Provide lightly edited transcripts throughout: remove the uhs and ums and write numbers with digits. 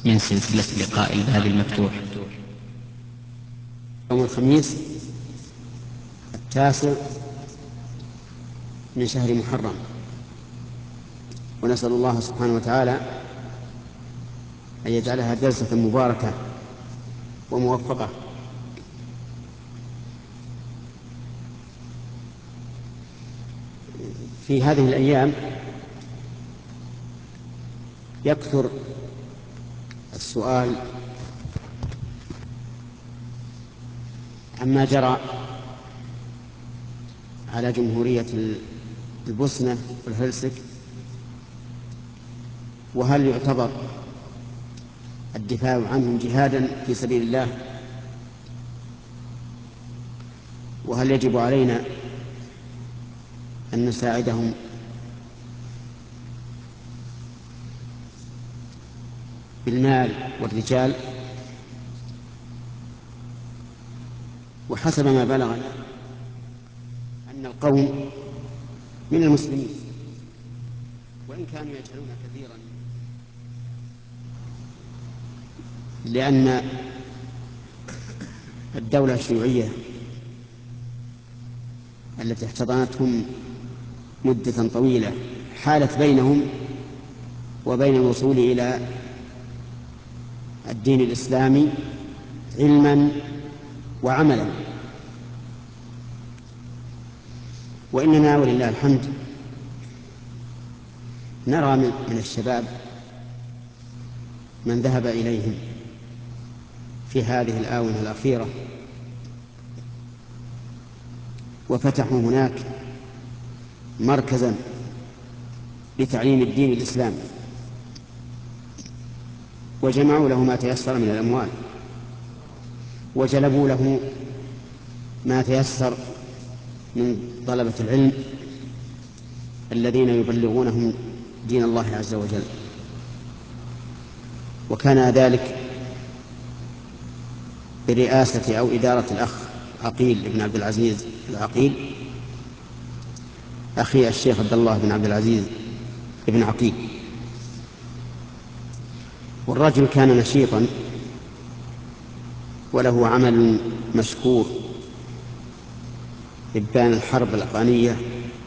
من سلسلة لقاء الباب المفتوح. يوم الخميس 9 من شهر محرم، ونسأل الله سبحانه وتعالى أن يجعلها جلسة مباركة وموفقة. في هذه الأيام يكثر السؤال عما جرى على جمهورية البوسنة والهرسك، وهل يعتبر الدفاع عنهم جهادا في سبيل الله، وهل يجب علينا أن نساعدهم بالمال والرجال. وحسب ما بلغنا أن القوم من المسلمين، وإن كانوا يجهلون كثيرا، لأن الدولة الشيوعية التي احتضنتهم مدة طويلة حالت بينهم وبين الوصول إلى الدين الإسلامي علما وعملا. وإننا ولله الحمد نرى من الشباب من ذهب إليهم في هذه الآونة الأخيرة وفتحوا هناك مركزا لتعليم الدين الإسلامي، وجمعوا له ما تيسر من الأموال، وجلبوا له ما تيسر من طلبة العلم الذين يبلغونهم دين الله عز وجل. وكان ذلك برئاسة أو إدارة الأخ عقيل بن عبد العزيز العقيل، أخي الشيخ عبد الله بن عبد العزيز بن عقيل. والرجل كان نشيطا وله عمل مشكور إبان الحرب الأفغانية،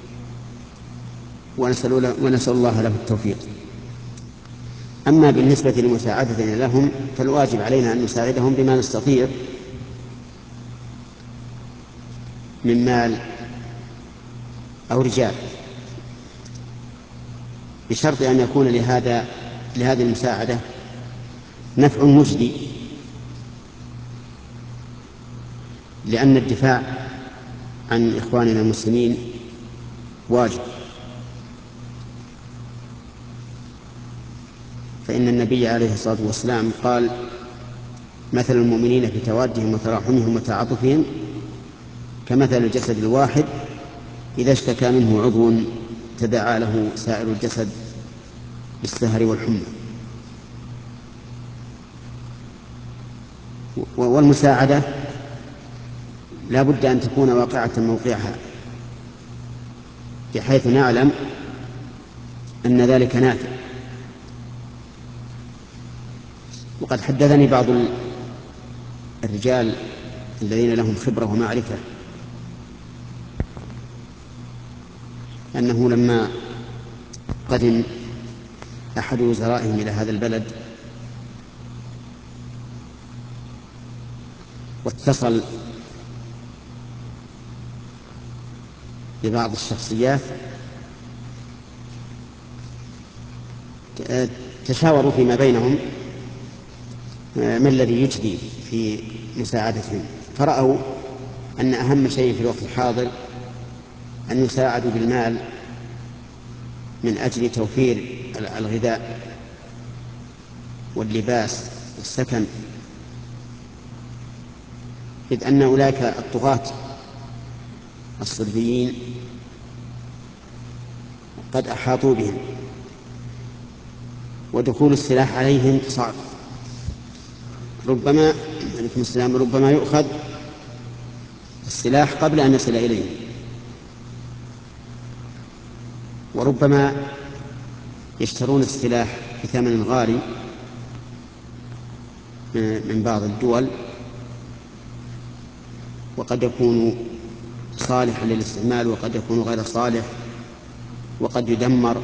ونسأل الله له التوفيق. أما بالنسبة لمساعدتنا لهم فالواجب علينا أن نساعدهم بما نستطيع من مال أو رجال، بشرط أن يكون لهذه المساعدة نفع مجدي، لأن الدفاع عن إخواننا المسلمين واجب. فإن النبي عليه الصلاة والسلام قال: مثل المؤمنين في توادهم وتراحمهم وتعاطفهم كمثل الجسد الواحد إذا اشتكى منه عضو تداعى له سائر الجسد بالسهر والحمى. والمساعدة لا بد أن تكون واقعة موقعها، بحيث نعلم أن ذلك نافع. وقد حدثني بعض الرجال الذين لهم خبرة ومعرفة أنه لما قدم أحد وزرائهم إلى هذا البلد واتصل ببعض الشخصيات تشاوروا فيما بينهم ما الذي يجدي في مساعدتهم، فرأوا أن أهم شيء في الوقت الحاضر أن يساعدوا بالمال من أجل توفير الغذاء واللباس والسكن، إذ أن أولئك الطغاة الصليبيين قد أحاطوا بهم، ودخول السلاح عليهم صعب. ربما عليكم السلام، ربما يؤخذ السلاح قبل أن يصل إليهم، وربما يشترون السلاح بثمن غالي من بعض الدول، وقد يكون صالحا للاستعمال وقد يكون غير صالح وقد يدمر.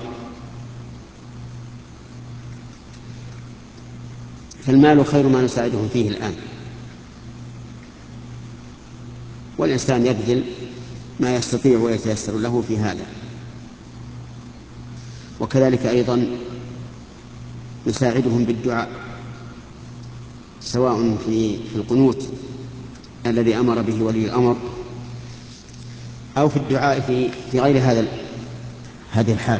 فالمال خير ما نساعدهم فيه الآن، والإنسان يبذل ما يستطيع ويتيسر له في هذا. وكذلك أيضا نساعدهم بالدعاء، سواء في القنوت الذي أمر به ولي الأمر، أو في الدعاء في غير هذه الحال،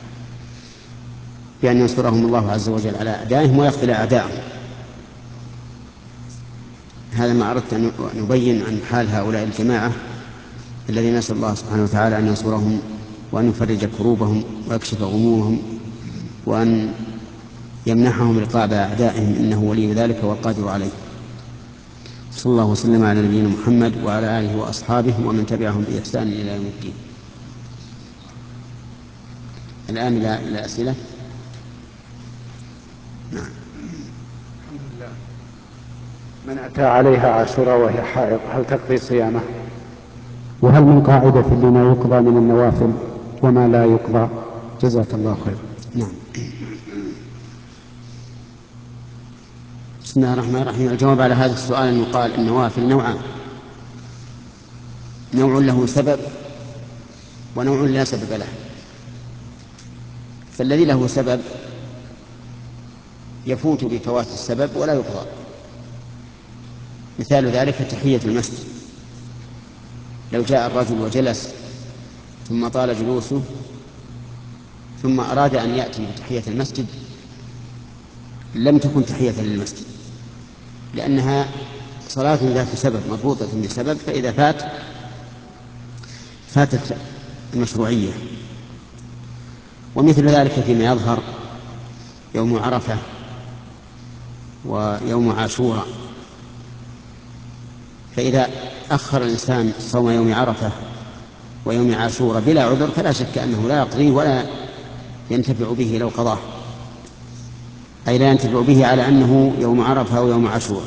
بأن ينصرهم الله عز وجل على أعدائهم ويقتل أعدائهم. هذا ما أردت أن نبين عن حال هؤلاء الجماعة الذين نسأل الله سبحانه وتعالى أن ينصرهم وأن يفرج كروبهم ويكشف غمومهم وأن يمنحهم رقاب أعدائهم، إنه ولي ذلك والقادر عليه. صلى الله وسلم على نبينا محمد وعلى آله وأصحابه ومن تبعهم بإحسان إلى يوم الدين. الآن إلى أسئلة. نعم. الحمد لله. من أتى عليها عاشوراء وهي حائض هل تقضي صيامه؟ وهل من قاعدة لما يقضى من النوافل وما لا يقضى؟ جزاك الله خير. نعم. بسم الله الرحمن الرحيم. الجواب على هذا السؤال أن يقال النوافل نوعان: نوع له سبب ونوع لا سبب له. فالذي له سبب يفوت بفوات السبب ولا يقضى. مثال ذلك تحية المسجد، لو جاء الرجل وجلس ثم طال جلوسه ثم أراد أن يأتي بتحية المسجد لم تكن تحية للمسجد، لأنها صلاة ذات سبب مربوطة بسبب، فإذا فاتت المشروعية. ومثل ذلك فيما يظهر يوم عرفة ويوم عاشوراء، فإذا أخر الإنسان صوم يوم عرفة ويوم عاشوراء بلا عذر فلا شك أنه لا يقضيه ولا ينتفع به لو قضاه، أي لا ينتفع به على أنه يوم عرفة أو يوم عاشوراء.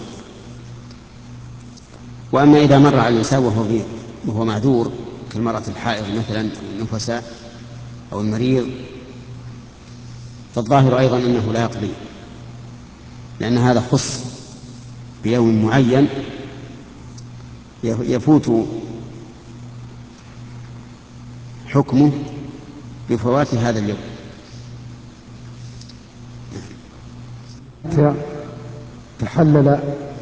وأما إذا مر على الإنسان وهو معذور كالمرأة الحائض مثلا أو النفساء أو المريض، فالظاهر أيضا أنه لا يقضي، لأن هذا خص بيوم معين يفوت حكمه بفوات هذا اليوم. تحلل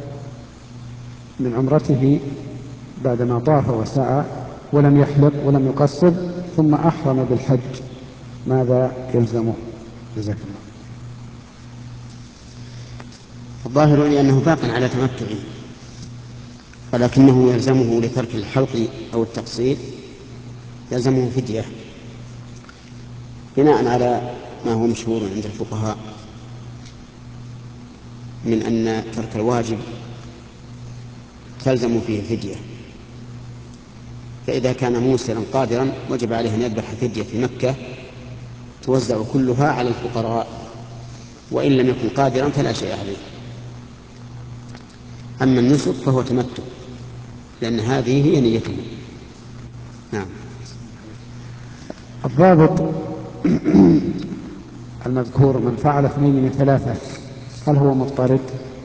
من عمرته بعدما طاف وسعى ولم يحلق ولم يقصر ثم أحرم بالحج، ماذا يلزمه؟ جزاك الله. الظاهر لي أنه باق على تمتعه، ولكنه يلزمه لترك الحلق أو التقصير يلزمه فدية، بناء على ما هو مشهور عند الفقهاء من أن ترك الواجب تلزم فيه فدية. فإذا كان موسرا قادرا وجب عليه أن يذبح فدية في مكة توزع كلها على الفقراء، وإن لم يكن قادرا فلا شيء عليه. أما النسك فهو تمتع، لأن هذه هي نيته. نعم. الضابط المذكور من فعل 2 من 3 هل هو مضطرد؟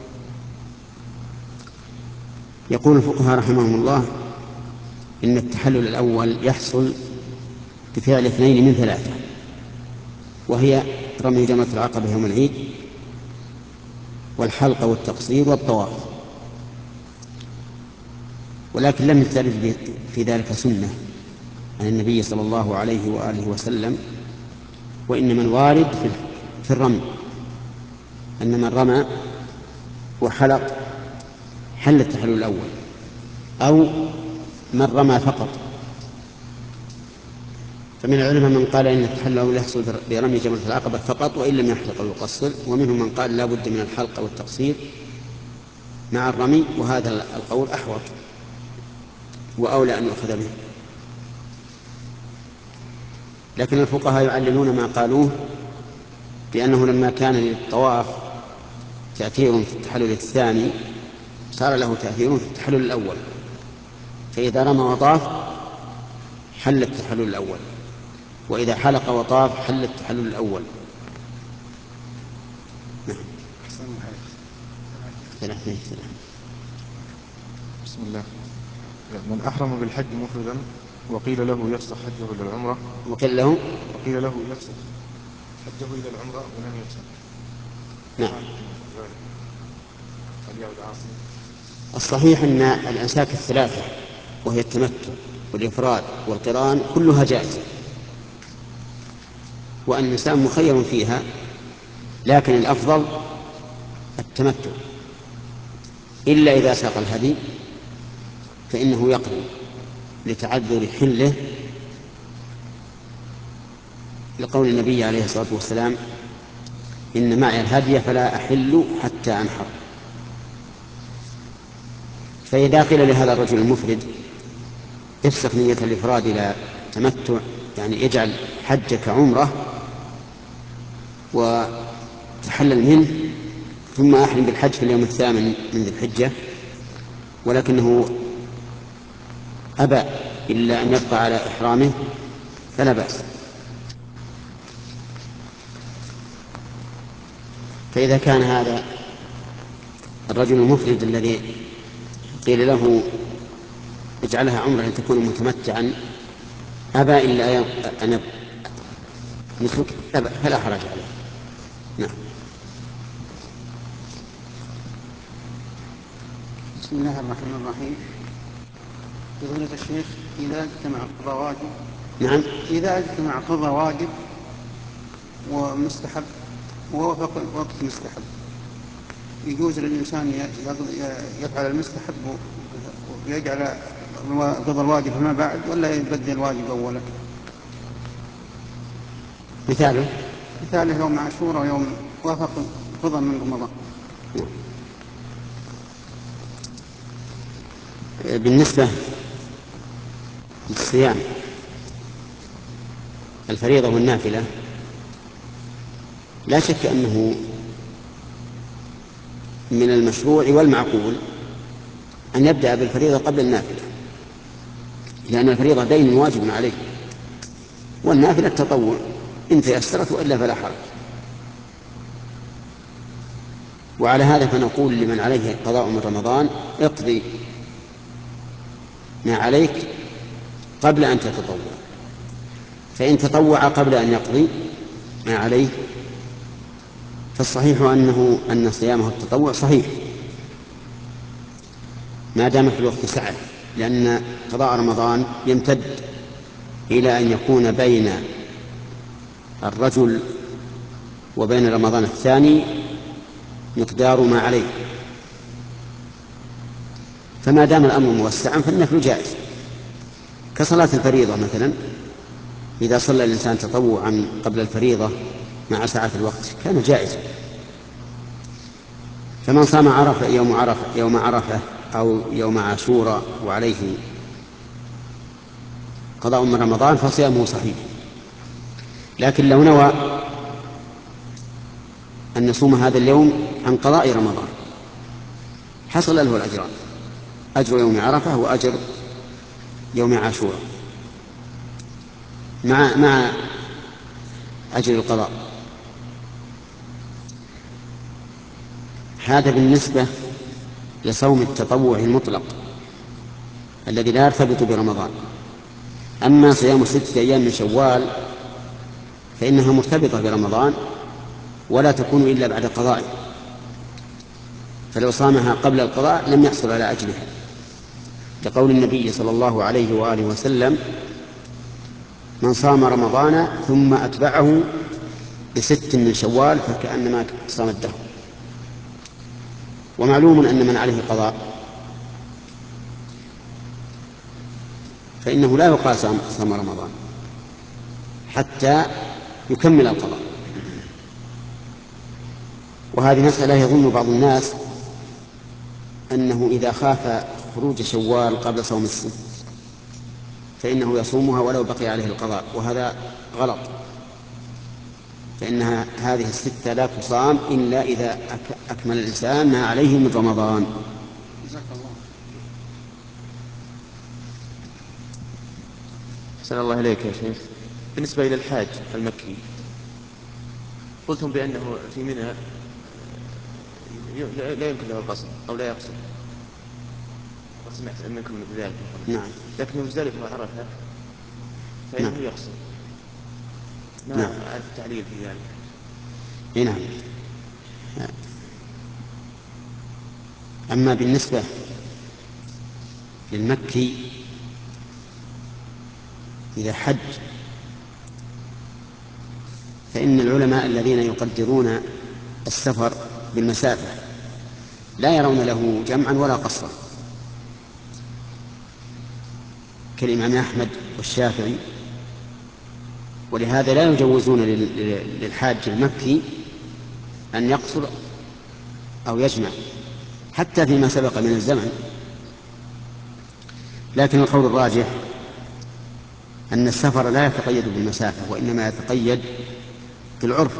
يقول الفقهاء رحمهم الله إن التحلل الأول يحصل بفعل 2 من 3، وهي رمي جمرة العقبة يوم العيد والحلق والتقصير والطواف. ولكن لم يثبت في ذلك سنة عن النبي صلى الله عليه وآله وسلم، وإنما الوارد في الرمي أن من رمى وحلق حل التحلل الأول، أو من رمى فقط. فمن العلماء من قال إن التحلل الأول يحصل برمي جمرة العقبة فقط وإن لم يحلق أو يقصر، ومنهم من قال لا بد من الحلق أو التقصير مع الرمي، وهذا القول أحوط وأولى أن يؤخذ به. لكن الفقهاء يعللون ما قالوه بأنه لما كان للطواف تأثير في التحلل الثاني صار له تأثير في التحلل الأول، فإذا رمى وطاف حل التحلل الأول، وإذا حلق وطاف حل التحلل الأول. بسم الله. من أحرم بالحج مفردا وقيل له يفسخ حجه إلى العمرة وقيل له يفسخ حجه إلى العمرة ولم يفسخ. نعم. الصحيح أن الأنساك الثلاثة وهي التمتع والإفراد والقران كلها جائزة، وأن الإنسان مخير فيها، لكن الأفضل التمتع، إلا إذا ساق الهدي فإنه يقضي لتعذر حله، لقول النبي عليه الصلاة والسلام: إن معي الهدي فلا أحل حتى أنحر. فإذا قيل لهذا الرجل المفرد افسخ نية الإفراد إلى تمتع، يعني اجعل حجك عمرة وتحلل منه ثم أحرم بالحج في اليوم الثامن من ذي الحجة، ولكنه أبى إلا أن يبقى على إحرامه فلا بأس. فإذا كان هذا الرجل المفرد الذي قيل له اجعلها عمرة لتكون متمتعا أبى إلا أن يترك فلا حرج عليه. نعم. بسم الله الرحمن الرحيم. فضيلة الشيخ، إذا اجتمع قضاء واجب نعم. إذا اجتمع قضاء واجب ومستحب ووافق وقت مستحب، يجوز للإنسان يفعل المستحب ويجعل قضاء الواجب فيما بعد، ولا يبدل الواجب أولا؟ مثاله يوم عاشوراء ويوم وافق قضاء من رمضان. بالنسبة للصيام الفريضة والنافلة لا شك أنه من المشروع والمعقول أن يبدأ بالفريضة قبل النافلة، لأن الفريضة دين واجب عليه، والنافلة التطوع إن تيسرت وإلا فلا حرج. وعلى هذا فنقول لمن عليه قضاء من رمضان اقضي ما عليك قبل أن تتطوع، فإن تطوع قبل أن يقضي ما عليه فالصحيح أن صيامه التطوع صحيح ما دام في الوقت سعة، لأن قضاء رمضان يمتد إلى أن يكون بين الرجل وبين رمضان الثاني مقدار ما عليه، فما دام الأمر موسعا فالنفل جائز. كصلاة الفريضة مثلا، إذا صلى الإنسان تطوعا قبل الفريضة مع ساعة الوقت كان جائزا. فمن صام يوم عرفة أو يوم عاشوراء وعليه قضاء من رمضان فصيامه صحيح، لكن لو نوى أن يصوم هذا اليوم عن قضاء رمضان حصل له الأجران، أجر يوم عرفة وأجر يوم عاشوراء مع أجر القضاء. هذا بالنسبة لصوم التطوع المطلق الذي لا يرتبط برمضان. أما صيام 6 أيام من شوال فإنها مرتبطة برمضان ولا تكون إلا بعد قضائه، فلو صامها قبل القضاء لم يحصل على أجرها، لقول النبي صلى الله عليه وآله وسلم: من صام رمضان ثم أتبعه ب6 من شوال فكأنما صام الدهر. ومعلوم أن من عليه قضاء فإنه لا يقال صام رمضان حتى يكمل القضاء. وهذه مسألة يظن بعض الناس أنه إذا خاف خروج شوال قبل صوم السنة فإنه يصومها ولو بقي عليه القضاء، وهذا غلط. فإنها هذه الستة لا تصام إلا إذا أكمل الإنسان ما عليه من رمضان. جزاك الله. أحسن الله إليك يا شيخ. بالنسبة إلى الحاج المكي، قلتم بأنه في منى لا يمكن له القصر أو لا يقصر، وسمعت منكم بذلك. نعم. لكن مزدلفة وعرفة فإنه نعم. يقصر. ما نعم. التعليل في ذلك؟ نعم. أما بالنسبة للمكي إذا حج فإن العلماء الذين يقدرون السفر بالمسافة لا يرون له جمعا ولا قصرا، كالإمام أحمد والشافعي، ولهذا لا يجوزون للحاج المكي أن يقصر أو يجمع حتى فيما سبق من الزمن. لكن القول الراجح أن السفر لا يتقيد بالمسافة، وإنما يتقيد بالعرف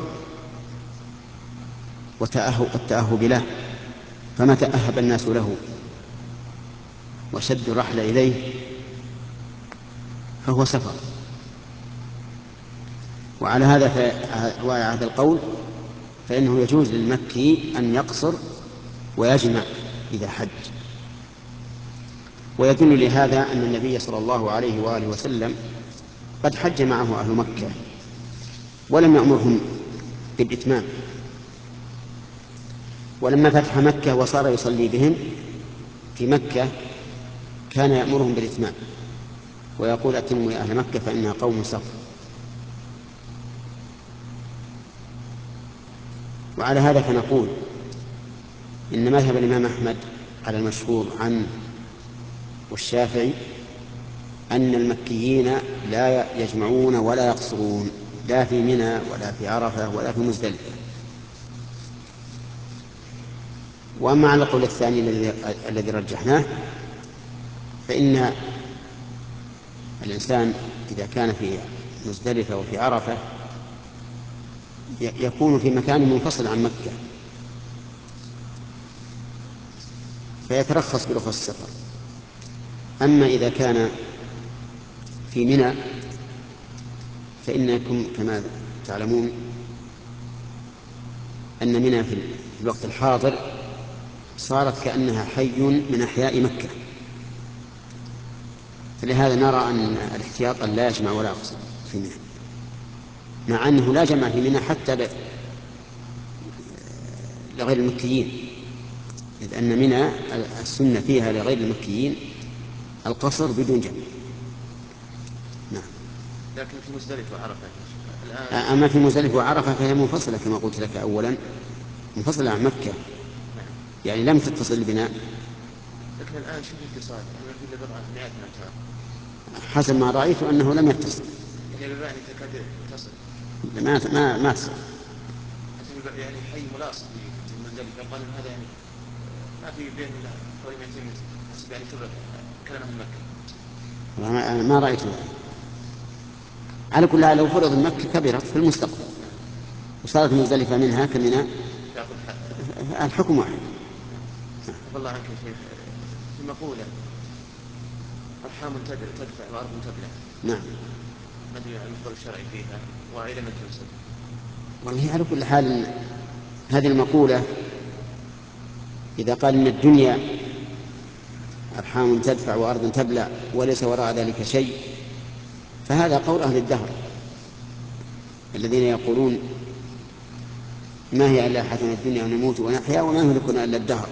والتأهب له، فما تأهب الناس له وشد الرحل إليه فهو سفر. وعلى هذا القول فإنه يجوز للمكي أن يقصر ويجمع إذا حج. ويدل لهذا أن النبي صلى الله عليه وآله وسلم قد حج معه أهل مكة ولم يأمرهم بالإتمام، ولما فتح مكة وصار يصلي بهم في مكة كان يأمرهم بالإتمام ويقول: أتموا يا أهل مكة فإنها قوم صف. وعلى هذا فنقول إن مذهب الإمام أحمد على المشهور عنه والشافعي أن المكيين لا يجمعون ولا يقصرون، لا في منى ولا في عرفة ولا في مزدلفة. وأما على القول الثاني الذي رجحناه فإن الإنسان إذا كان في مزدلفة وفي عرفة يكون في مكان منفصل عن مكة فيترخص برخص السفر. أما إذا كان في منى فإنكم كما تعلمون أن منى في الوقت الحاضر صارت كأنها حي من أحياء مكة، فلهذا نرى أن الاحتياط لا يجمع ولا يقصر في منى، مع أنه لا جمع في منى حتى لغير المكيين، إذ أن منى السنة فيها لغير المكيين القصر بدون جمع. نعم. لكن في مزدلفة وعرفة الآن، أما في مزدلفة وعرفة فهي منفصلة كما قلت لك أولا، منفصلة عن مكة. نعم. يعني لم تتصل البناء. لكن الآن شوف الاتصال، أنا في بضعة مئات من أمتار. حسب ما رأيت أنه لم يتصل. يعني البعني تكاد تصل. ما تصل. يعني حي ملاصق للمزدلفة، يقال أن هذا يعني ما في بين حوالي 200 متر، حسب يعني شبه كلام أهل مكة. ما رأيت ذلك. على كل حال لو فرض مكة كبرت في المستقبل وصارت مزدلفة منها كمنى الحكم واحد. عفى الله عنك يا شيخ، في مقولة: أرحام تدفع وأرض تبلع. نعم. ما أدري عن المصدر الشرعي فيها وإلى من تنسب. والله على كل حال هذه المقولة إذا قال إن الدنيا أرحام تدفع وأرض تبلع وليس وراء ذلك شيء فهذا قول أهل الدهر الذين يقولون ما هي إلا حياتنا الدنيا ونموت ونحيا وما يهلكنا إلا الدهر،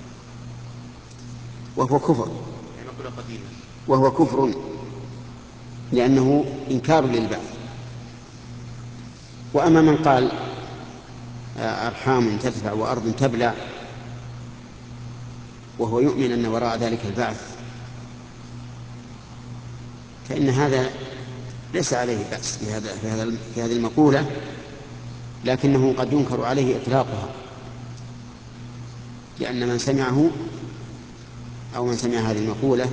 وهو كفر. وهو كفر لأنه إنكار للبعث. وأما من قال أرحام تدفع وأرض تبلع وهو يؤمن أن وراء ذلك البعث فإن هذا ليس عليه بأس في هذه المقولة، لكنه قد ينكر عليه إطلاقها، لأن من سمعه أو من سمع هذه المقولة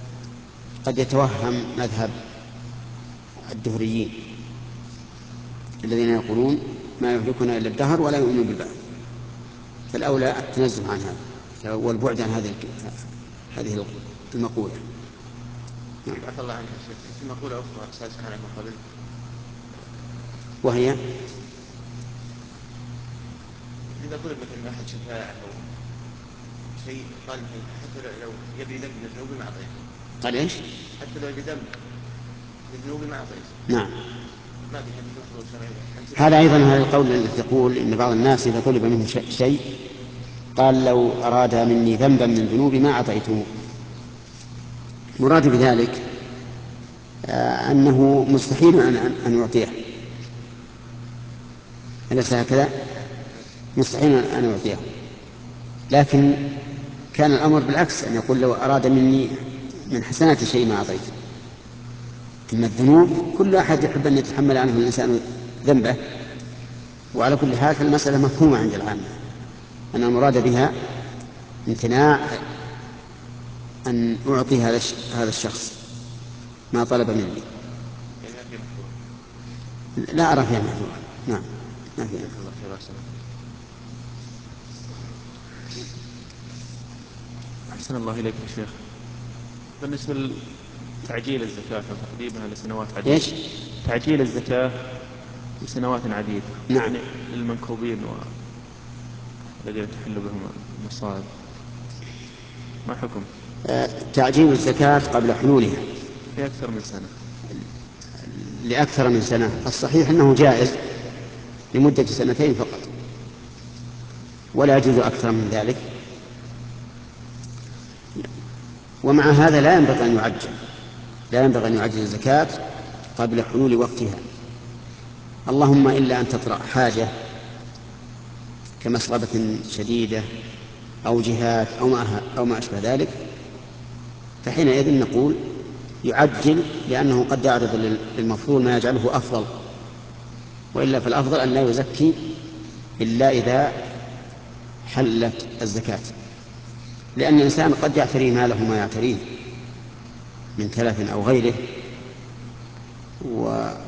قد يتوهم مذهب الدهريين الذين يقولون ما يهلكنا إلا الدهر ولا يؤمنون بالبعث، فالأولى التنزه عن هذا والبعد عن هذه المقولة. عفى الله عنك يا شيخ، في مقولة أخرى أساسا على ما قبل، وهي إذا قلت مثلا أحد شفاعة أو شيء قال حتى لو يبي ذنب من الذنوب ما أعطيه. قال إيش؟ حتى لو يبي ذنب من الذنوب ما أعطيه. نعم. ما في حديث مخلوق شرعي. هذا أيضا هذا القول الذي يقول إن بعض الناس إذا طلب منه شيء قال لو أراد مني ذنبا من ذنوبي ما أعطيته. مراد بذلك أنه مستحيل أن يعطيه، أليس هكذا؟ مستحيل أن يعطيه، لكن كان الأمر بالعكس، أن يقول لو أراد مني من حسنات شيء ما أعطيته. إن الذنوب كل أحد يحب أن يتحمل عنه الإنسان ذنبه، وعلى كل حال فالمسألة مفهومة عند العامة أن المراد بها امتناع أن أعطي هذا الشخص ما طلب مني. لا أرى فيها محذورة. نعم ما فيها. أحسن الله إليك يا شيخ. بالنسبة لتعجيل الزكاة وتقديمها لسنوات عديدة. إيش؟ تعجيل الزكاة لسنوات عديدة. نعم. يعني للمنكوبين والذين تحل بهم المصائب، ما حكم؟ تعجيل الزكاة قبل حلولها في أكثر من سنة. لأكثر من سنة. الصحيح أنه جائز لمدة 2 فقط، ولا يجوز أكثر من ذلك. ومع هذا لا ينبغي أن يعجل الزكاة قبل حلول وقتها، اللهم إلا أن تطرأ حاجة كمسغبة شديدة أو جهاد أو ما أشبه ذلك، فحينئذ نقول يعجل، لأنه قد يعرض للمفضول ما يجعله أفضل، وإلا فالأفضل أن لا يزكي إلا إذا حلت الزكاة، لأن الإنسان قد يعتري ماله ما يعتريه من تلف أو غيره. وعلى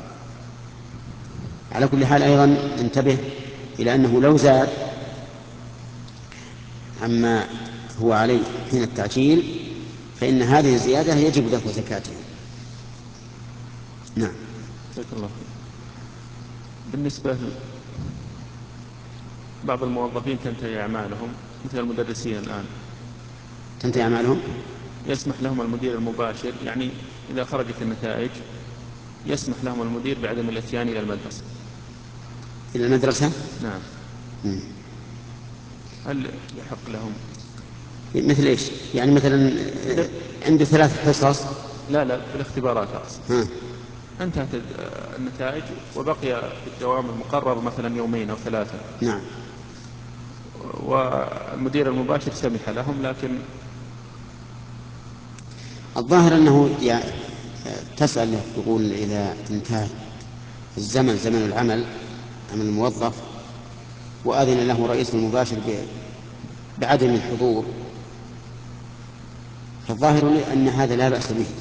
كل حال أيضا انتبه إلى أنه لو زاد عما هو عليه حين التعجيل فإن هذه الزيادة يجب دفع زكاتها. نعم. جزاك الله خير. بالنسبة بعض الموظفين تنتهي أعمالهم مثل المدرسين الآن، تنتهي أعمالهم، يسمح لهم المدير المباشر، يعني إذا خرجت النتائج يسمح لهم المدير بعدم الإتيان إلى المدرسة. إلى المدرسة؟ نعم. هل يحق لهم؟ مثل إيش؟ يعني مثلا عنده 3 حصص. لا في الاختبارات أقصد. انتهت النتائج وبقي الدوام المقرر مثلا 2 أو 3. نعم. والمدير المباشر سمح لهم، لكن الظاهر أنه تسأل تقول إذا انتهى الزمن زمن العمل عمل الموظف وأذن له رئيس المباشر بعدم الحضور، فالظاهر أن هذا لا بأس به،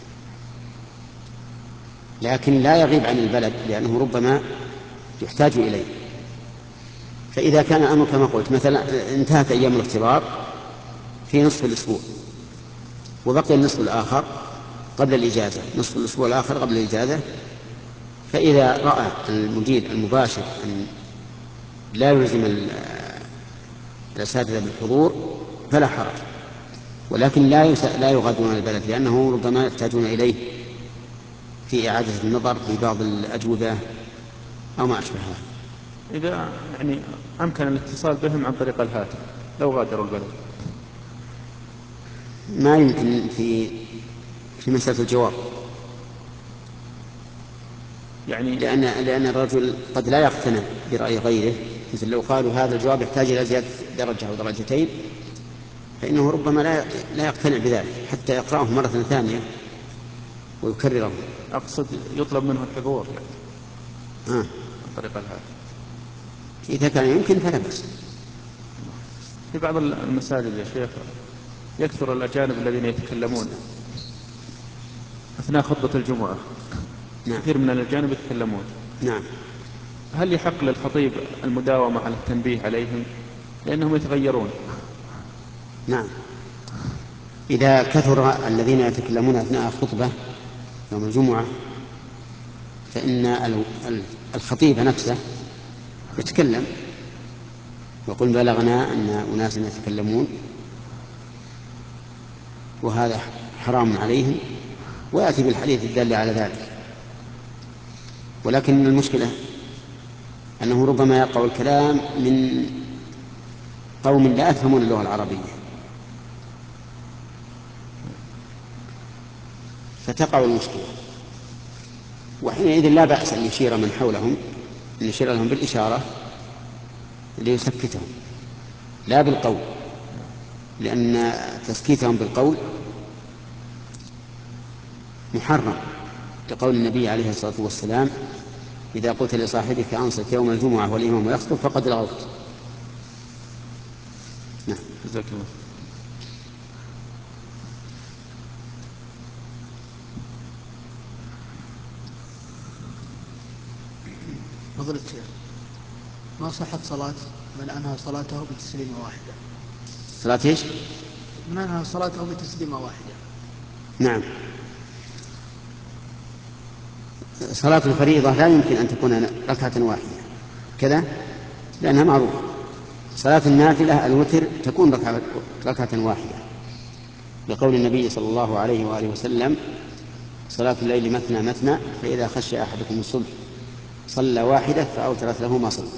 لكن لا يغيب عن البلد لأنه ربما يحتاج إليه. فإذا كان الأمر كما قلت مثلا انتهت أيام الاختبار في نصف الأسبوع وبقي النصف الآخر قبل الإجازة، نصف الأسبوع الآخر قبل الإجازة، فإذا رأى المدير المباشر أن لا يلزم الأساتذة بالحضور فلا حرج، ولكن لا يغادرون البلد لأنه ربما يحتاجون إليه في إعادة النظر في بعض الأجوبة أو ما أشبه هذا. إذا يعني أمكن الاتصال بهم عن طريق الهاتف لو غادروا البلد، ما يمكن في مسألة الجواب، يعني لأن الرجل قد لا يقتنع برأي غيره، مثل لو قالوا هذا الجواب يحتاج إلى زيادة درجة أو درجتين فإنه ربما لا يقتنع بذلك حتى يقرأه مرة ثانية ويكرره. أقصد يطلب منه الحضور يعني عن طريق الهاتف. إذا كان يمكن فلا بأس. في بعض المساجد يا شيخ يكثر الأجانب الذين يتكلمون أثناء خطبة الجمعة. نعم. كثير من الأجانب يتكلمون. نعم. هل يحق للخطيب المداومة على التنبيه عليهم لأنهم يتغيرون؟ نعم، إذا كثر الذين يتكلمون أثناء الخطبة يوم الجمعة فإن الخطيب نفسه يتكلم وقل بلغنا أن أناسا يتكلمون وهذا حرام عليهم ويأتي بالحديث الدال على ذلك. ولكن المشكلة أنه ربما يقع الكلام من قوم لا يفهمون اللغة العربية فتقع المشكلة، وحينئذ لا بأس أن يشير من حولهم، أن يشير لهم بالإشارة ليسكتهم لا بالقول، لأن تسكيتهم بالقول محرم لقول النبي عليه الصلاة والسلام إذا قلت لصاحبك أنصت يوم الجمعة والإمام يخطب فقد لغوت. نعم. جزاك الله. فضيلة الشيخ، ما صحت صلاة من أنهى صلاته بتسليمة واحدة؟ صلاة إيش؟ من أنهى صلاته بتسليمة واحدة. نعم، صلاة الفريضة لا يمكن أن تكون ركعة واحدة كذا لأنها معروفة. صلاة النافلة الوتر تكون ركعة واحدة لقول النبي صلى الله عليه وآله وسلم صلاة الليل مثنى مثنى فإذا خشي أحدكم الصبح صلى واحدة فأوترت له ما صلى.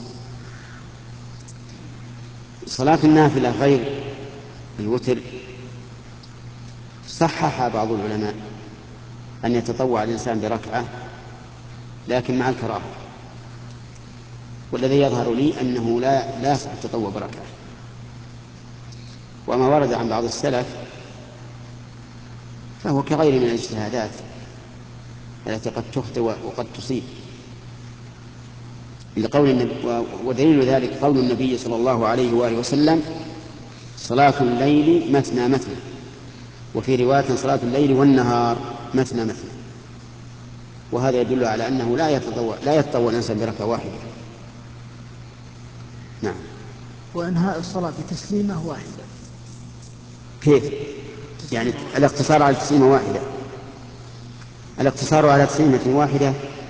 صلاة النافلة غير الوتر صحح بعض العلماء أن يتطوع الإنسان بركعة لكن مع الكراهة، والذي يظهر لي أنه لا يصح التطوع بركعة. وما ورد عن بعض السلف فهو كغير من الاجتهادات التي قد تخطئ وقد تصيب. ودليل ذلك قول النبي صلى الله عليه وآله وسلم صلاة الليل مثنى مثنى، وفي رواية صلاة الليل والنهار مثنى مثنى، وهذا يدل على أنه لا يتطوع الإنسان بركعة واحدة. نعم. وإنهاء الصلاة بتسليمة واحدة كيف؟ يعني الاقتصار على تسليمة واحدة. الاقتصار على تسليمة واحدة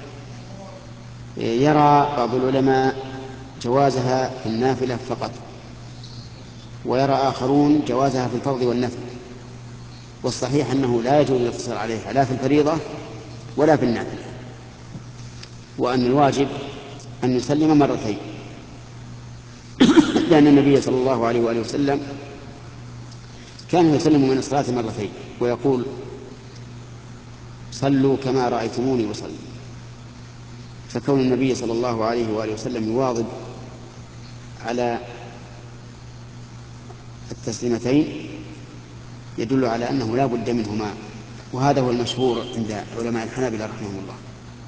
يرى بعض العلماء جوازها في النافلة فقط، ويرى آخرون جوازها في الفرض والنفل، والصحيح أنه لا يجوز الاقتصار عليها لا في الفريضة ولا في النافلة، وأن الواجب أن يسلم مرتين لأن النبي صلى الله عليه وآله وسلم كان يسلم من الصلاة مرتين ويقول صلوا كما رأيتموني أصلي. فكون النبي صلى الله عليه وآله وسلم يواظب على التسليمتين يدل على أنه لا بد منهما، وهذا هو المشهور عند علماء الحنابلة رحمهم الله.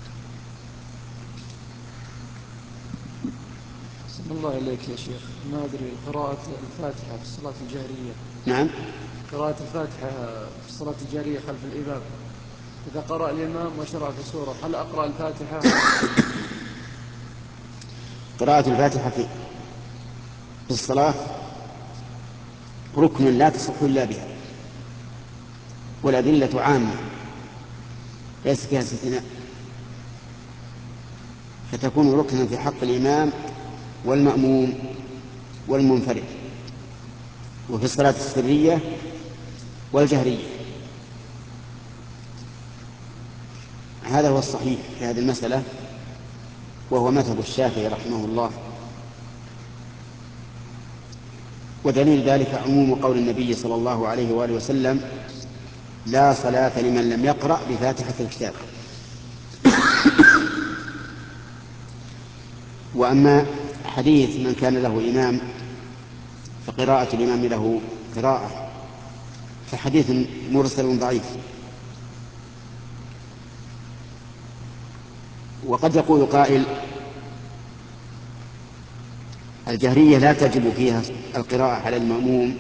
صلى الله عليك يا شيخ، ما أدري قراءة الفاتحة في الصلاة الجهرية. نعم، قراءة الفاتحة في الصلاة الجهرية خلف الإمام، إذا قرأ الإمام وشرع في سورة هل أقرأ الفاتحة؟ قراءة الفاتحة في الصلاة ركن لا تصح إلا بها، والأدلة عامة ليس فيها استثناء، فتكون ركنا في حق الإمام والمأموم والمنفرد، وفي الصلاة السرية والجهرية. هذا هو الصحيح في هذه المسألة، وهو مذهب الشافعي رحمه الله. ودليل ذلك عموم قول النبي صلى الله عليه وآله وسلم لا صلاة لمن لم يقرأ بفاتحة الكتاب. وأما حديث من كان له إمام فقراءة الإمام له قراءة فحديث مرسل ضعيف. وقد يقول قائل الجهرية لا تجب فيها القراءة على المأموم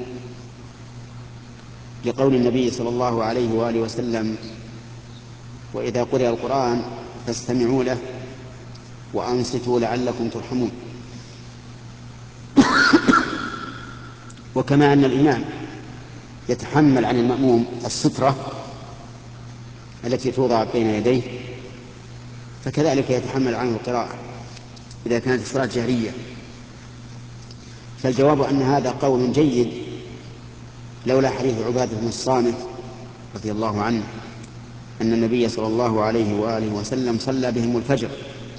لقول النبي صلى الله عليه وآله وسلم وإذا قرأ القرآن فاستمعوا له وأنصتوا لعلكم ترحمون. وكما أن الإمام يتحمل عن المأموم السترة التي توضع بين يديه، فكذلك يتحمل عنه القراءة إذا كانت الصلاة جهرية. فالجواب أن هذا قول جيد لولا حديث عبادة بن الصامت رضي الله عنه أن النبي صلى الله عليه وآله وسلم صلى بهم الفجر،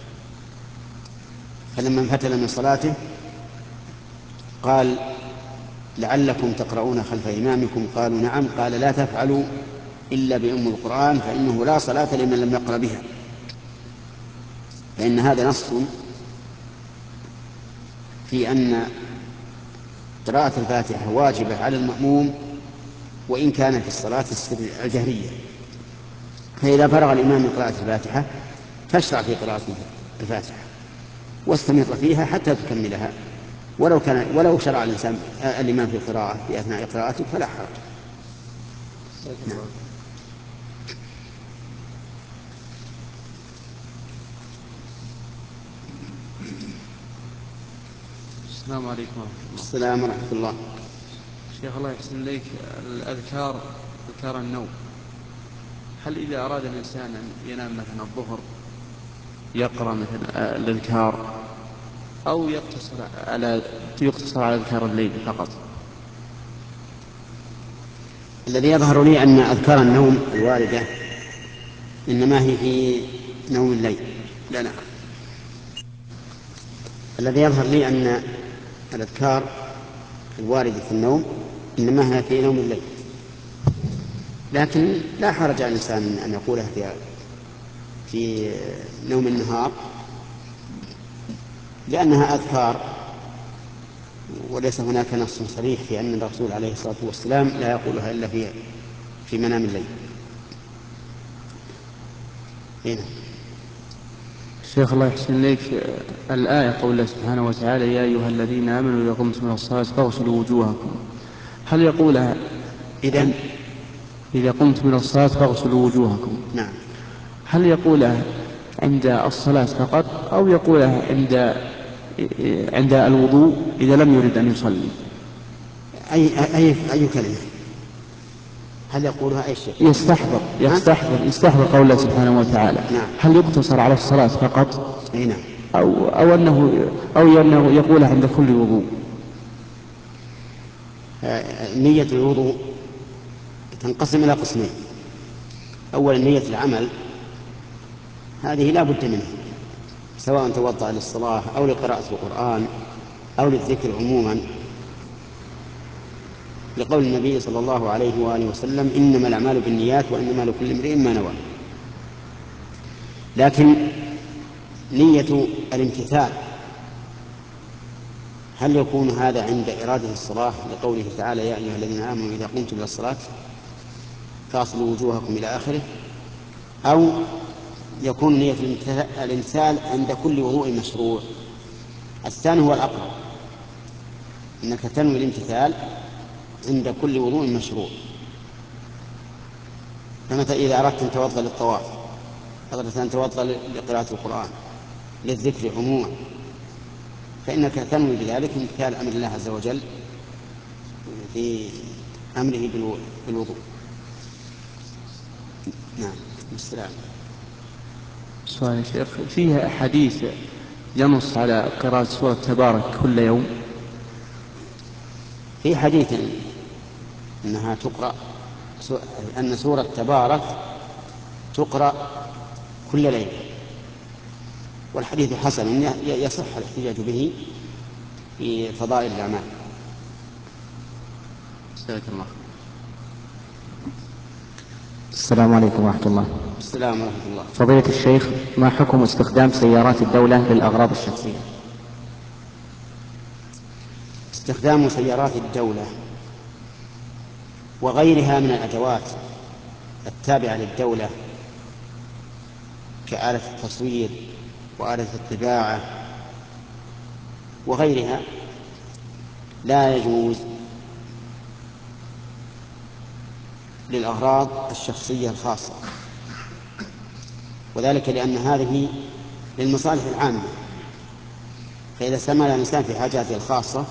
فلما انفتل من صلاته قال لعلكم تقرؤون خلف إمامكم؟ قالوا نعم. قال لا تفعلوا إلا بأم القرآن فإنه لا صلاة لمن لم يقرأ بها. فإن هذا نص في أن قراءة الفاتحة واجبة على المأموم وإن كان في الصلاة الجهرية. فإذا فرغ الإمام من قراءة الفاتحة فاشرع في قراءة الفاتحة واستمر فيها حتى تكملها، ولو شرع الإمام في القراءة في أثناء قراءته فلا حرج. نعم. السلام عليكم ورحمة الله. السلام ورحمة الله. شيخ الله يحسن إليك، الأذكار أذكار النوم، هل إذا أراد الإنسان أن ينام مثلا الظهر يقرأ مثلا الأذكار أو يقتصر على أذكار الليل فقط؟ الذي يظهر لي أن أذكار النوم الواردة إنما هي في نوم الليل. لا نعم، الذي يظهر لي أن الأذكار الواردة في النوم إنما هي في نوم الليل، لكن لا حرج على الإنسان أن يقولها في نوم النهار لأنها أذكار، وليس هناك نص صريح في أن الرسول عليه الصلاة والسلام لا يقولها إلا في منام الليل. هنا شيخ الله يحسن إليك، الآية قول الله سبحانه وتعالى يا أيها الذين آمنوا إذا قمتم إلى الصلاة فاغسلوا وجوهكم، هل يقولها إذا قمتم إلى الصلاة فاغسلوا وجوهكم؟ نعم. هل يقولها عند الصلاة فقط أو يقولها عند الوضوء إذا لم يرد أن يصلي؟ أي كلمة؟ هل يقولها أي شيء؟ يستحضر قول الله سبحانه وتعالى. نعم. هل يقتصر على الصلاة فقط نعم. أو أنه يقولها عند كل وضوء؟ نية الوضوء تنقسم إلى قسمين. أولا نية العمل، هذه لا بد منها سواء توضأ للصلاة أو لقراءة القرآن أو للذكر عموما، لقول النبي صلى الله عليه وآله وسلم إنما الأعمال بالنيات وإنما لكل امرئ ما نوى. لكن نية الامتثال هل يكون هذا عند إرادة الصلاة لقوله تعالى يا أيها الذين آمنوا إذا قمتم إلى الصلاة فاغسلوا وجوهكم إلى آخره، أو يكون نية الامتثال عند كل وضوء مشروع؟ الثاني هو الأقرب، إنك تنوي الامتثال عند كل وضوء مشروع. فمثلا إذا أردت أن توضأ للطواف، أردت أن توضأ لقراءة القرآن، للذكر عموما، فإنك تنوي بذلك امتثال أمر الله عز وجل في أمره بالوضوء. نعم. السلام. سؤال يا شيخ، فيها أحاديث ينص على قراءة سورة تبارك كل يوم؟ في حديث أنها تقرأ، أن سورة تبارك تقرأ كل ليلة، والحديث حسن يصح الاحتجاج به في فضائل الأعمال. جزاك الله. السلام عليكم ورحمة الله. السلام ورحمة الله. فضيلة الشيخ، ما حكم استخدام سيارات الدولة للأغراض الشخصية؟ استخدام سيارات الدولة وغيرها من الأدوات التابعة للدولة كآلة التصوير وآلة الطباعة وغيرها لا يجوز للأغراض الشخصية الخاصة، وذلك لأن هذه للمصالح العامة. فإذا استعمل الإنسان في حاجاته الخاصة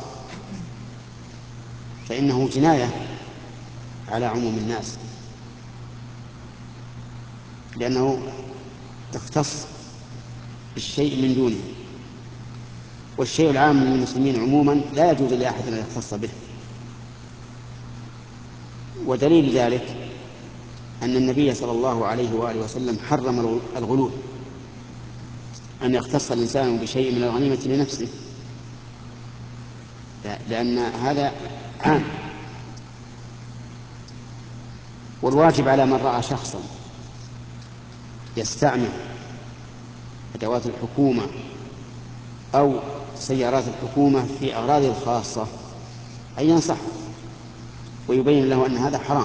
فإنه جناية على عموم الناس، لأنه تختص بالشيء من دونه، والشيء العام للمسلمين عموما لا يجوز لأحد أن يختص به. ودليل ذلك أن النبي صلى الله عليه وآله وسلم حرم الغلول، أن يختص الإنسان بشيء من الغنيمة لنفسه، لأن هذا عام. والواجب على من رأى شخصا يستعمل أدوات الحكومة أو سيارات الحكومة في أغراضه الخاصة أن ينصحه ويبين له أن هذا حرام،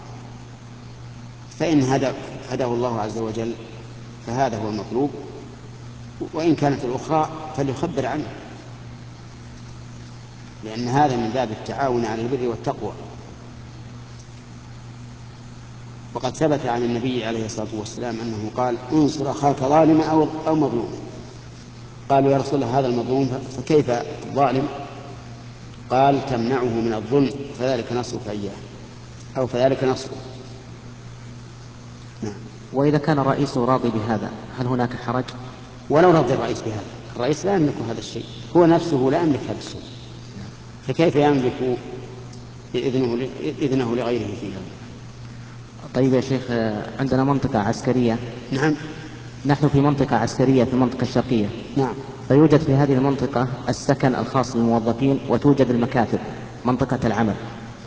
فإن هداه الله عز وجل فهذا هو المطلوب، وإن كانت الأخرى فليخبر عنه، لأن هذا من باب التعاون على البر والتقوى. وقد ثبت عن النبي عليه الصلاة والسلام أنه قال: انصر أخاك ظالما أو مظلوما. قالوا: يا رسول الله هذا المظلوم فكيف الظالم؟ قال: تمنعه من الظلم فذلك نصرك إياه، أو فذلك نصره. نعم. وإذا كان الرئيس راضي بهذا هل هناك حرج؟ ولو رضي الرئيس بهذا، الرئيس لا يملك هذا الشيء، هو نفسه لا يملك هذا الشيء، فكيف يملك إذنه لغيره فيه؟ طيب يا شيخ، عندنا منطقة عسكرية. نعم. نحن في منطقة عسكرية في المنطقة الشرقية. نعم. فيوجد في هذه المنطقة السكن الخاص للموظفين، وتوجد المكاتب منطقة العمل.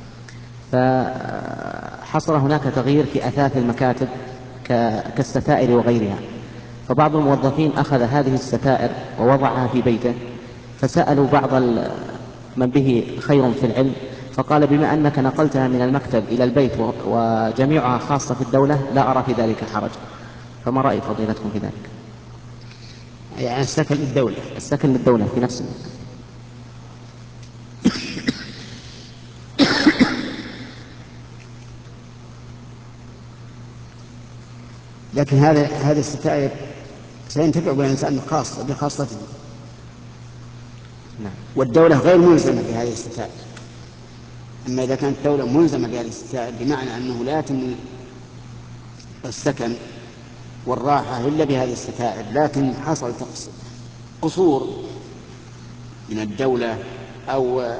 فحصل هناك تغيير في أثاث المكاتب كالستائر وغيرها، فبعض الموظفين أخذ هذه الستائر ووضعها في بيته، فسألوا بعض من به خير في العلم، فقال: بما أنك نقلتها من المكتب إلى البيت وجميعها خاصة في الدولة لا أرى في ذلك حرج. فما رأي فضيلتكم في ذلك؟ يعني السكن للدولة. السكن للدولة في نفس لكن هذه الستائر سينتفع بها الإنسان بخاصته. نعم. والدولة غير ملزمة بهذه الستائر. أما إذا كانت الدولة ملزمة بهذه الستائر بمعنى أنه لا يتم السكن والراحة إلا بهذه الستائر، لكن حصل قصور من الدولة أو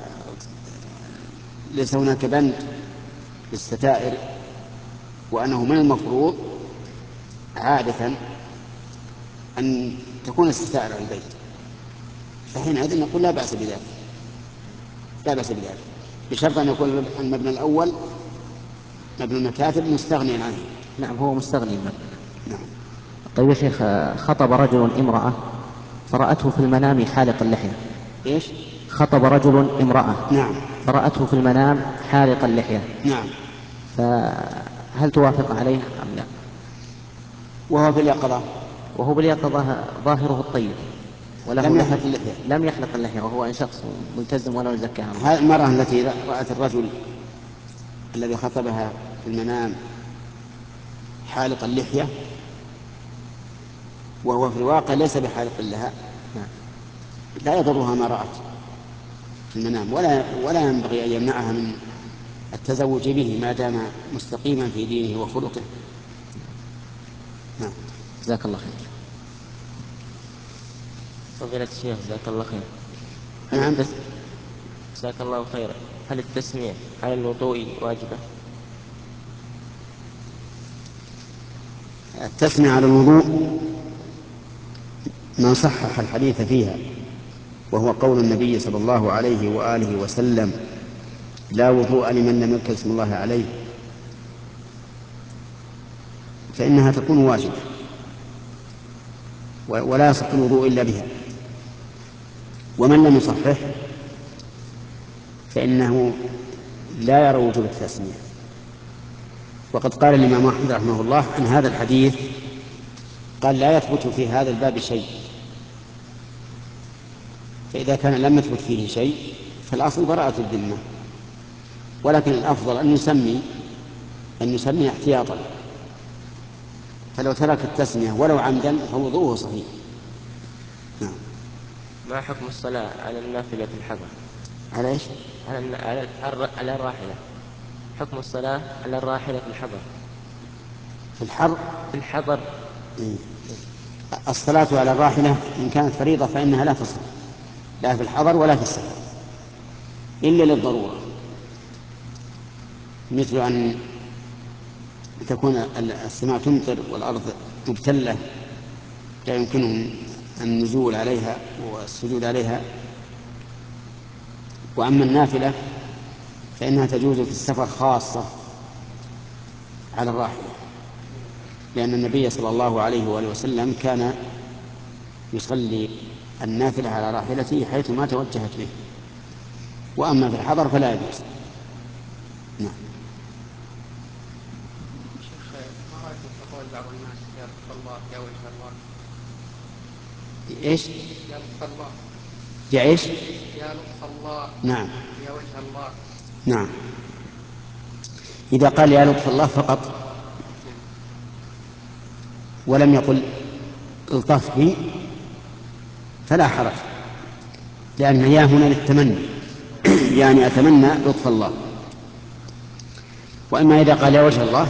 ليس هناك بند للستائر، وأنه من المفروض عادة أن تكون الستائر على البيت، فحينئذ نقول لا بأس بذلك، لا بأس بذلك، بشرط أن يكون المبنى الأول مبنى المكاتب مستغنيا عنه. نعم، هو مستغني. نعم. طيب يا شيخ، خطب رجل امرأة فرأته في المنام حالق اللحية. إيش؟ خطب رجل امرأة. نعم. فرأته في المنام حالق اللحية. نعم. فهل توافق عليه أم لا؟ وهو في اليقظة. وهو باليقظة ظاهره الطيب، لم يحلق اللحية. لم يحلق اللحية، وهو إن شخص ملتزم ولا يزكاها. هذه المرأة التي رأت الرجل الذي خطبها في المنام حالق اللحية وهو في الواقع ليس بحالق لها، لا يضرها ما رأت في المنام، ولا ينبغي أن يمنعها من التزوج به ما دام مستقيما في دينه وخلقه. نعم. جزاك الله خير. فضيلة الشيخ جزاك الله خير. نعم. جزاك الله خيرا. هل التسمية على الوضوء واجبة؟ التسمية على الوضوء ما صحح الحديث فيها، وهو قول النبي صلى الله عليه وآله وسلم: لا وضوء لمن لم يذكر اسم الله عليه، فإنها تكون واجبة ولا يصح الوضوء إلا بها. ومن لم يصحح فإنه لا يرى وجوب التسمية. وقد قال الإمام أحمد رحمه الله عن هذا الحديث، قال: لا يثبت في هذا الباب شيء. فإذا كان لم يثبت فيه شيء فالأصل براءة الذمة، ولكن الأفضل أن يسمي احتياطا، فلو ترك التسمية ولو عمدا فوضوءه صحيح. ما حكم الصلاة على النافلة في الحضر؟ على إيش؟ على الراحلة. حكم الصلاة على الراحلة في الحضر. في الحر؟ في الحضر. الصلاة على الراحلة إن كانت فريضة فإنها لا تصح، لا في الحضر ولا في السفر إلا للضرورة، مثل أن تكون السماء تمطر والأرض مبتلة لا يمكنهم النزول عليها والسجود عليها. وأما النافلة فإنها تجوز في السفر خاصة على الراحلة، لأن النبي صلى الله عليه وآله وسلم كان يصلي النافلة على راحلته حيث ما توجهت به. وأما في الحضر فلا يجوز. نعم. شيخ، ما رأيكم في قول بعض الناس يا لطف الله يا وجه الله؟ إيش؟ يا لطف الله. يا إيش؟ يا لطف الله. نعم. يا وجه الله. نعم. إذا قال يا لطف الله فقط ولم يقل الطف بي فلا حرج، لأن يا هنا للتمني يعني أتمنى لطف الله. وأما إذا قال يا وجه الله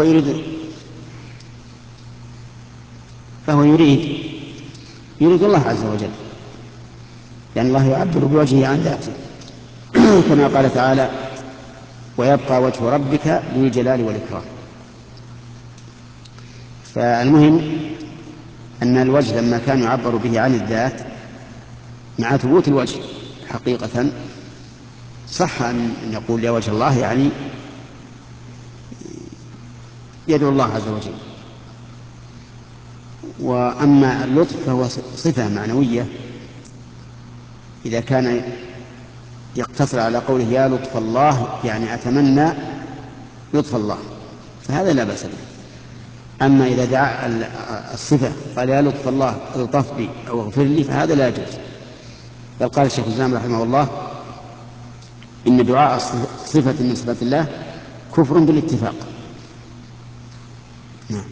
فهو يريد الله عز وجل، لأن الله يعبر بوجهه عن ذاته كما قال تعالى ويبقى وجه ربك ذو الجلال والإكرام. فالمهم أن الوجه لما كان يعبر به عن الذات مع ثبوت الوجه حقيقة صح أن يقول يا وجه الله، يعني يدعو الله عز وجل. وأما اللطف فهو صفة معنوية، إذا كان يقتصر على قوله يا لطف الله يعني أتمنى لطف الله فهذا لا بأس به. أما إذا دعا الصفة قال يا لطف الله الطف بي أو اغفر لي فهذا لا يجوز. بل قال الشيخ الإسلام رحمه الله إن دعاء صفة من صفات الله كفر بالاتفاق. نعم.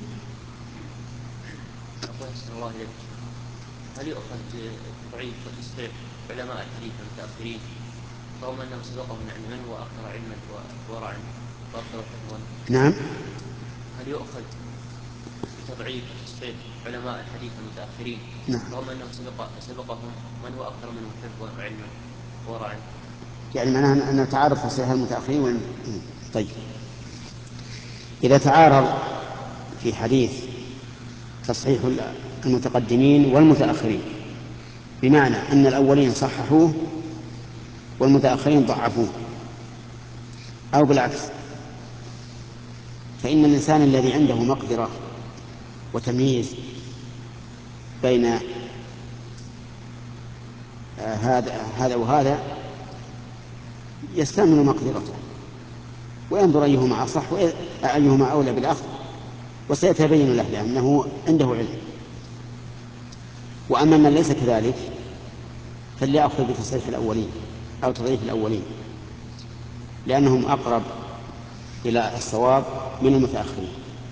هل يؤخذ ضعيف وتصحيح علماء الحديث المتأخرين رغم أنهم سبقهم علما وأكثر علما وورعا وأكثر حفظا؟ نعم. هل يؤخذ بتضعيف وتصحيح علماء الحديث المتأخرين رغم أنهم سبقهم من هو أكثر منهم حفظا وعلما وورعا؟ يعني معناه أن تعارض تصحيح المتأخرين طيب، إذا تعارض في حديث تصحيح المتقدمين والمتأخرين بمعنى أن الأولين صححوه والمتأخرين ضعفوه أو بالعكس، فإن الإنسان الذي عنده مقدرة وتمييز بين هذا وهذا يستعمل مقدرته وينظر أيهما أصح وأيهما أولى بالأخذ، وسيتبين له لأنه عنده علم. وأما من ليس كذلك فليأخذ بتصحيح الأولين أو تضعيف الأولين لأنهم أقرب إلى الصواب من المتأخرين.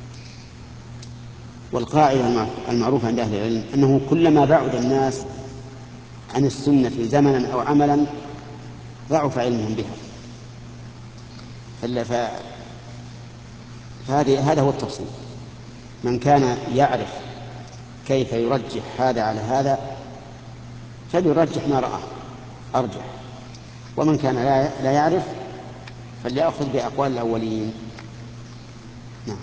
والقاعدة المعروفة عند أهل العلم أنه كلما بعد الناس عن السنة زمنا أو عملا ضعف علمهم بها. هذا هو التفصيل. من كان يعرف كيف يرجح هذا على هذا فليرجح ما رأى أرجح، ومن كان لا يعرف فليأخذ بأقوال الأولين. نعم.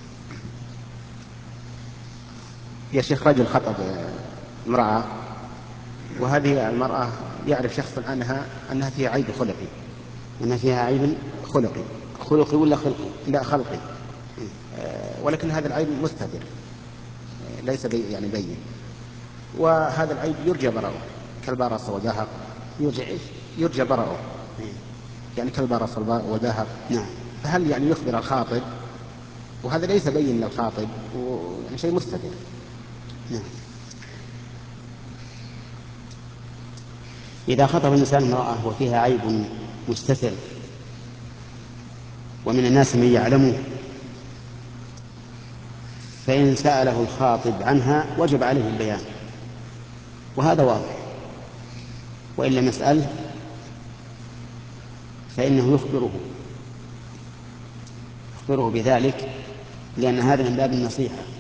يا شيخ، رجل خطب امرأة وهذه المرأة يعرف شخص عنها أنها فيها عيب خلقي. أنها فيها عيب خلقي ولا خلقي؟ لا خلقي. ولكن هذا العيب مستتر ليس يعني بين، وهذا العيب يرجى براءه كالبرص والدهر. يرجى براءه يعني كالبرص والدهر. نعم. فهل يعني يخبر الخاطب وهذا ليس بين للخاطب يعني شيء مستتر؟ نعم. إذا خطب الإنسان امرأة وفيها عيب مستتر ومن الناس من يعلمه فإن سأله الخاطب عنها وجب عليه البيان، وهذا واضح. وإن لم يسأله فإنه يخبره بذلك، لأن هذا من باب النصيحة.